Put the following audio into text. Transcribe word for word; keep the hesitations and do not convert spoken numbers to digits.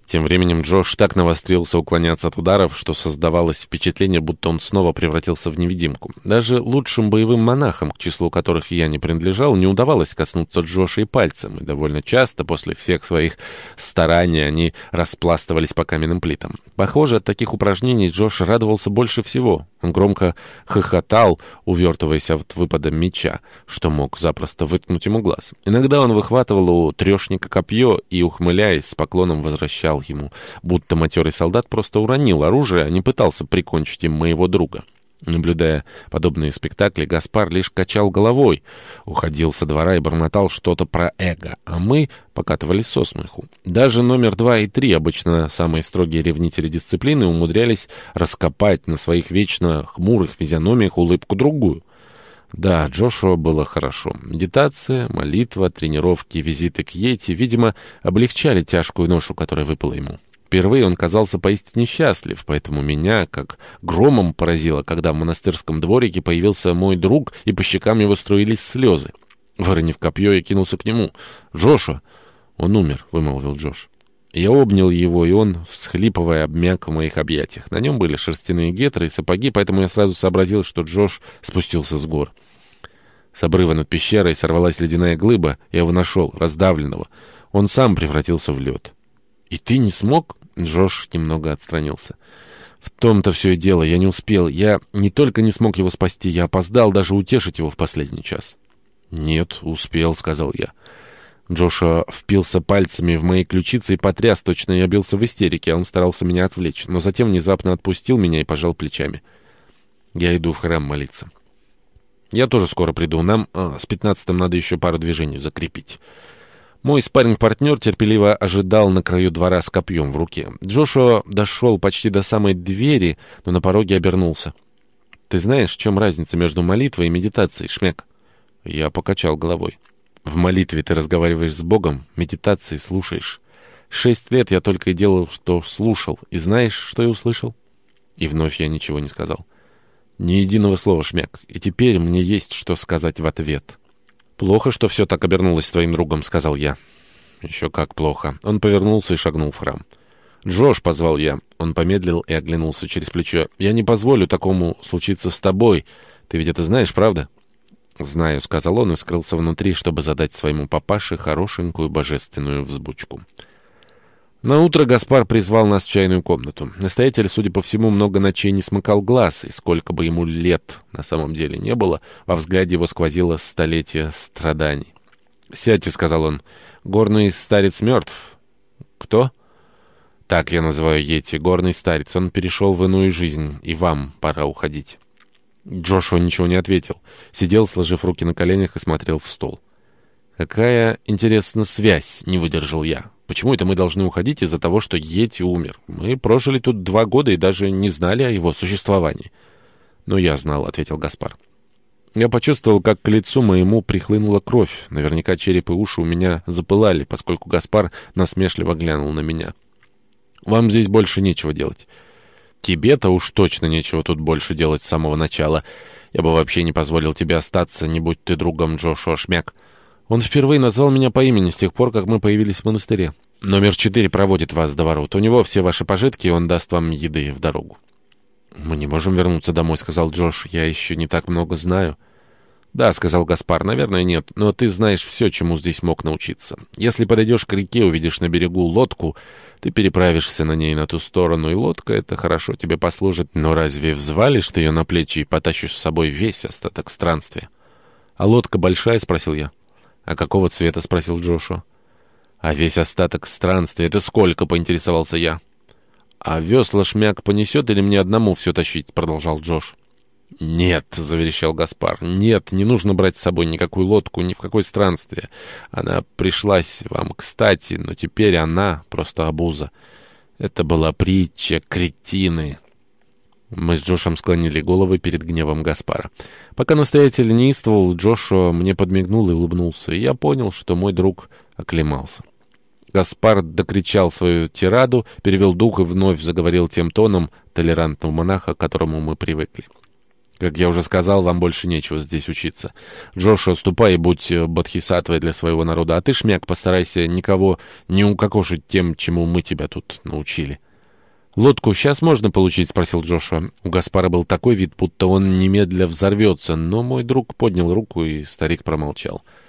Тем временем Джош так навострился уклоняться от ударов, что создавалось впечатление, будто он снова превратился в невидимку. Даже лучшим боевым монахам, к числу которых я не принадлежал, не удавалось коснуться Джоша и пальцем, и довольно часто после всех своих стараний они распластывались по каменным плитам. Похоже, от таких упражнений Джош радовался больше всего. Он громко хохотал, увертываясь от выпада меча, что мог запросто выткнуть ему глаз. Иногда он выхватывал у трешника копье и, ухмыляясь, с поклоном возвращал ему, будто матерый солдат просто уронил оружие, а не пытался прикончить им моего друга. Наблюдая подобные спектакли, Гаспар лишь качал головой, уходил со двора и бормотал что-то про эго, а мы покатывались со смеху. Даже номер два и три, обычно самые строгие ревнители дисциплины, умудрялись раскопать на своих вечно хмурых физиономиях улыбку другую. Да, Джошуа было хорошо. Медитация, молитва, тренировки, визиты к Йети, видимо, облегчали тяжкую ношу, которая выпала ему. Впервые он казался поистине счастлив, поэтому меня как громом поразило, когда в монастырском дворике появился мой друг, и по щекам его струились слезы. Выронив копье, я кинулся к нему. «Джошуа!» «Он умер», — вымолвил Джош. Я обнял его, и он, всхлипывая, обмяк в моих объятиях. На нем были шерстяные гетры и сапоги, поэтому я сразу сообразил, что Джош спустился с гор. С обрыва над пещерой сорвалась ледяная глыба, я его нашел, раздавленного. Он сам превратился в лед. «И ты не смог?» Джош немного отстранился. «В том-то все и дело, я не успел. Я не только не смог его спасти, я опоздал даже утешить его в последний час». «Нет, успел», — сказал я. Джоша впился пальцами в мои ключицы и потряс, точно я бился в истерике, а он старался меня отвлечь, но затем внезапно отпустил меня и пожал плечами. «Я иду в храм молиться». «Я тоже скоро приду. Нам а, с пятнадцатым надо еще пару движений закрепить». Мой спарринг-партнер терпеливо ожидал на краю двора с копьем в руке. Джошуа дошел почти до самой двери, но на пороге обернулся. «Ты знаешь, в чем разница между молитвой и медитацией, Шмяк?» Я покачал головой. «В молитве ты разговариваешь с Богом, в медитации слушаешь. Шесть лет я только и делал, что слушал. И знаешь, что я услышал?» И вновь я ничего не сказал. «Ни единого слова, Шмяк. И теперь мне есть что сказать в ответ». «Плохо, что все так обернулось с твоим другом», — сказал я. «Еще как плохо». Он повернулся и шагнул в храм. «Джош», — позвал я. Он помедлил и оглянулся через плечо. «Я не позволю такому случиться с тобой. Ты ведь это знаешь, правда?» «Знаю», — сказал он и скрылся внутри, чтобы задать своему папаше хорошенькую божественную взбучку. Наутро Гаспар призвал нас в чайную комнату. Настоятель, судя по всему, много ночей не смыкал глаз, и сколько бы ему лет на самом деле не было, во взгляде его сквозило столетие страданий. «Сядьте», — сказал он, — «горный старец мертв». «Кто?» «Так я называю Йети, горный старец. Он перешел в иную жизнь, и вам пора уходить». Джошуа ничего не ответил. Сидел, сложив руки на коленях, и смотрел в стол. «Какая, интересна, связь?» — не выдержал я. «Почему это мы должны уходить из-за того, что Йети умер? Мы прожили тут два года и даже не знали о его существовании». «Ну, я знал», — ответил Гаспар. Я почувствовал, как к лицу моему прихлынула кровь. Наверняка череп и уши у меня запылали, поскольку Гаспар насмешливо глянул на меня. «Вам здесь больше нечего делать». «Тебе-то уж точно нечего тут больше делать с самого начала. Я бы вообще не позволил тебе остаться, не будь ты другом Джошуа Шмяк. Он впервые назвал меня по имени с тех пор, как мы появились в монастыре. Номер четыре проводит вас до ворот. У него все ваши пожитки, и он даст вам еды в дорогу». «Мы не можем вернуться домой», — сказал Джош. «Я еще не так много знаю». «Да», — сказал Гаспар, — «наверное, нет. Но ты знаешь все, чему здесь мог научиться. Если подойдешь к реке, увидишь на берегу лодку, ты переправишься на ней на ту сторону, и лодка эта хорошо тебе послужит. Но разве взвалишь ты ее на плечи и потащишь с собой весь остаток странствия?» «А лодка большая?» — спросил я. «А какого цвета?» — спросил Джошуа. «А весь остаток странствия — это сколько?» — поинтересовался я. «А весла Шмяк понесет или мне одному все тащить?» — продолжал Джош. «Нет», — заверещал Гаспар, — «нет, не нужно брать с собой никакую лодку, ни в какое странствие. Она пришлась вам кстати, но теперь она просто обуза. Это была притча, кретины». Мы с Джошем склонили головы перед гневом Гаспара. Пока настоятель неистовал, Джошуа мне подмигнул и улыбнулся, и я понял, что мой друг оклемался. Гаспар докричал свою тираду, перевел дух и вновь заговорил тем тоном толерантного монаха, к которому мы привыкли. Как я уже сказал, вам больше нечего здесь учиться. Джошуа, ступай и будь бодхисаттвой для своего народа, а ты, Шмяк, постарайся никого не укокошить тем, чему мы тебя тут научили». «Лодку сейчас можно получить?» — спросил Джошуа. У Гаспара был такой вид, будто он немедля взорвется, но мой друг поднял руку, и старик промолчал.